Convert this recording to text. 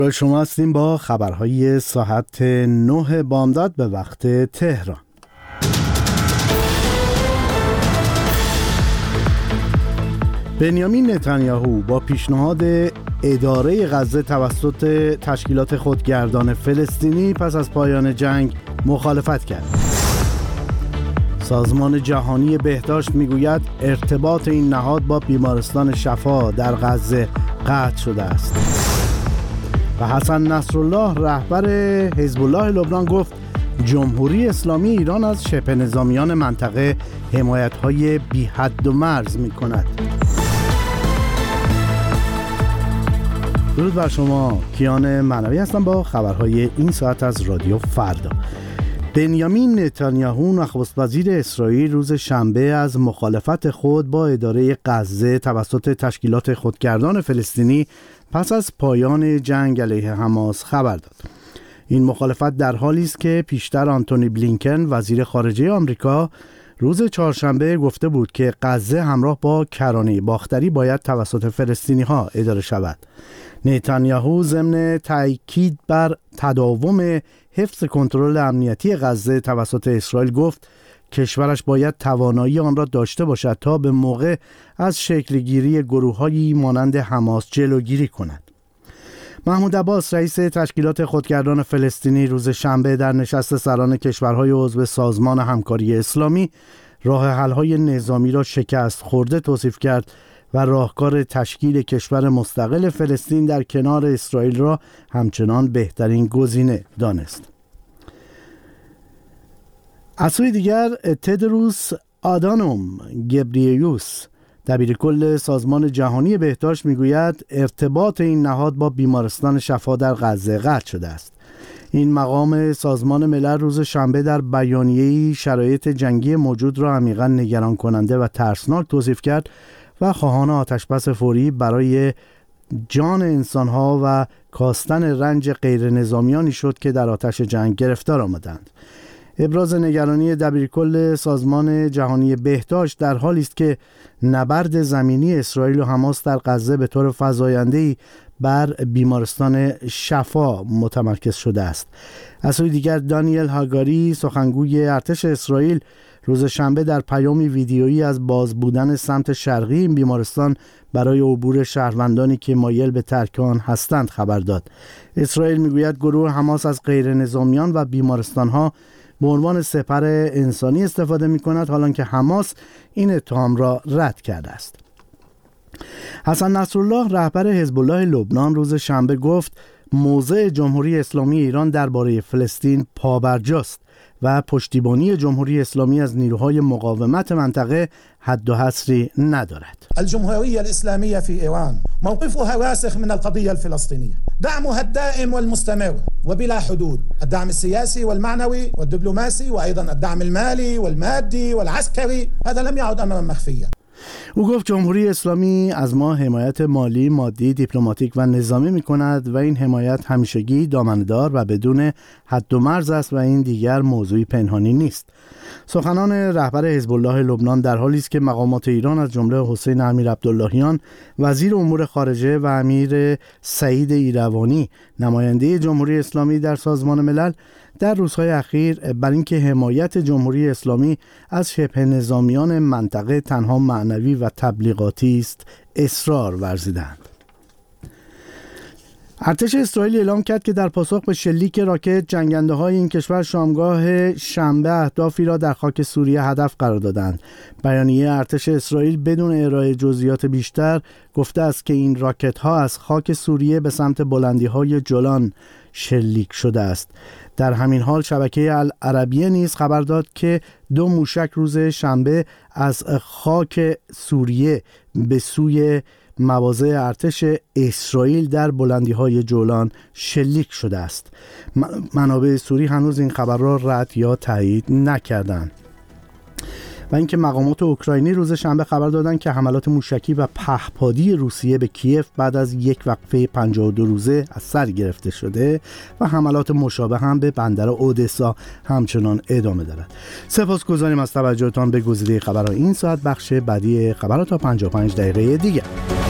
شما هستیم با خبرهای ساعت 9 بامداد به وقت تهران. بنیامین نتانیاهو با پیشنهاد اداره غزه توسط تشکیلات خودگردان فلسطینی پس از پایان جنگ مخالفت کرد. سازمان جهانی بهداشت میگوید ارتباط این نهاد با بیمارستان شفا در غزه قطع شده است. و حسن نصرالله رهبر حزب الله لبنان گفت جمهوری اسلامی ایران از شبه نظامیان منطقه حمایت‌های بی حد و مرز می‌کند. درود بر شما، کیان معنوی هستم با خبرهای این ساعت از رادیو فردا. بنیامین نتانیاهو نخست وزیر اسرائیل روز شنبه از مخالفت خود با اداره غزه توسط تشکیلات خودگردان فلسطینی پس از پایان جنگ علیه حماس خبر داد. این مخالفت در حالی است که پیشتر آنتونی بلینکن وزیر خارجه آمریکا روز چهارشنبه گفته بود که غزه همراه با کرانه باختری باید توسط فلسطینی‌ها اداره شود. نتانیاهو ضمن تاکید بر تداوم حفظ کنترل امنیتی غزه توسط اسرائیل گفت کشورش باید توانایی آن را داشته باشد تا به موقع از شکلگیری گروه‌هایی مانند حماس جلوگیری کند. محمود عباس رئیس تشکیلات خودگردان فلسطینی روز شنبه در نشست سران کشورهای عضو سازمان همکاری اسلامی راه حل‌های نظامی را شکست خورده توصیف کرد و راهکار تشکیل کشور مستقل فلسطین در کنار اسرائیل را همچنان بهترین گزینه دانست. از سوی دیگر تدروس آدانوم گبریئوس دبیرکل سازمان جهانی بهداشت میگوید ارتباط این نهاد با بیمارستان شفا در غزه قطع شده است. این مقام سازمان ملل روز شنبه در بیانیه‌ای شرایط جنگی موجود را عمیقاً نگران کننده و ترسناک توصیف کرد و خواهان آتشبس فوری برای جان انسانها و کاستن رنج غیر نظامیانی شد که در آتش جنگ گرفتار آمدند. ابراز نگرانی دبیرکل سازمان جهانی بهداشت در حالی است که نبرد زمینی اسرائیل و حماس در غزه به طور فزاینده‌ای بر بیمارستان شفا متمرکز شده است. از سوی دیگر دانیل هاگاری سخنگوی ارتش اسرائیل روز شنبه در پیامی ویدیویی از باز بودن سمت شرقی این بیمارستان برای عبور شهروندانی که مایل به ترک آن هستند خبر داد. اسرائیل میگوید گروه حماس از غیر نظامیان و بیمارستان‌ها به عنوان سپر انسانی استفاده می‌کند، حالانکه حماس این اتهام را رد کرده است. حسن نصرالله رهبر حزب الله لبنان روز شنبه گفت موضع جمهوری اسلامی ایران درباره فلسطین پابرجاست و پشتیبانی جمهوری اسلامی از نیروهای مقاومت منطقه حد و حصری ندارد. الجمهوریه الاسلامیه فی ایران موقفها راسخ من القضیه الفلسطینیه، دعمها الدائم والمستمر وبلا حدود، الدعم السياسي والمعنوي والدبلوماسي وايضا الدعم المالي والمادي والعسكري، هذا لم يعد امرا مخفيا. او گفت جمهوری اسلامی از ما حمایت مالی، مادی، دیپلماتیک و نظامی می‌کند و این حمایت همیشگی دامنه‌دار و بدون حد و مرز است و این دیگر موضوعی پنهانی نیست. سخنان رهبر حزب الله لبنان در حالی است که مقامات ایران از جمله حسین امیر عبداللهیان وزیر امور خارجه و امیر سعید ایروانی نماینده جمهوری اسلامی در سازمان ملل در روزهای اخیر بر اینکه حمایت جمهوری اسلامی از شبه نظامیان منطقه تنها معنوی و تبلیغاتی است اصرار ورزیدند. ارتش اسرائیل اعلام کرد که در پاسخ به شلیک راکت جنگنده‌های این کشور شامگاه شنبه اهدافی را در خاک سوریه هدف قرار دادند. بیانیه ارتش اسرائیل بدون ارائه جزئیات بیشتر گفته است که این راکت‌ها از خاک سوریه به سمت بلندی‌های جولان شلیک شده است. در همین حال شبکه العربیه نیز خبر داد که 2 موشک روز شنبه از خاک سوریه به سوی مواضع ارتش اسرائیل در بلندی‌های جولان شلیک شده است. منابع سوری هنوز این خبر را رد یا تایید نکردند. و اینکه مقامات اوکراینی روز شنبه خبر دادند که حملات موشکی و پهپادی روسیه به کیف بعد از یک وقفه 52 روزه از سر گرفته شده و حملات مشابه هم به بندر اودسا همچنان ادامه دارد. سپاسگزاریم از توجهتان به گزیده خبرهای این ساعت. بخش بعدی خبرها تا 55 دقیقه دیگر.